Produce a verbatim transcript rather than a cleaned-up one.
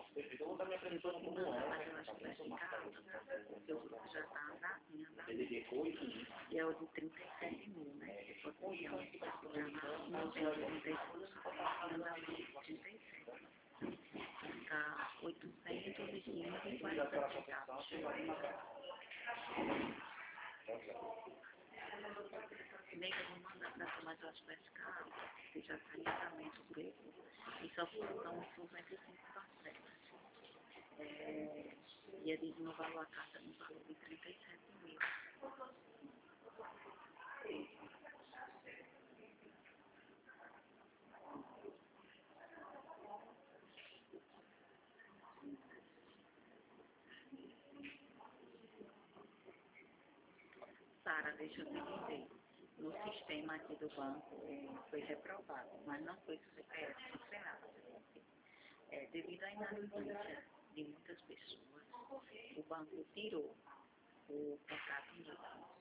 Eu vou continuar, mas eu acho que vai ficar alto, tá? Porque o grupo já está andando, em andamento. E é o de trinta e sete mil, né? Se for milhão, já na novecentos e trinta e poucos, em andamento de trinta e sete. Está oitocentos e quinze e quarenta centavos. Nem que eu vou mandar para tu, mas eu acho que vai ficar alto, porque já está em andamento o grupo. E só faltam cinquenta e cinco parcelas. É, e ele no valor a carta no valor de trinta e sete mil. Sara, deixa eu te dizer. No sistema aqui do banco eh, foi reprovado, mas não foi do C P F, não foi nada. É, devido à inadimplência de muitas pessoas, o banco tirou o contrato mesmo.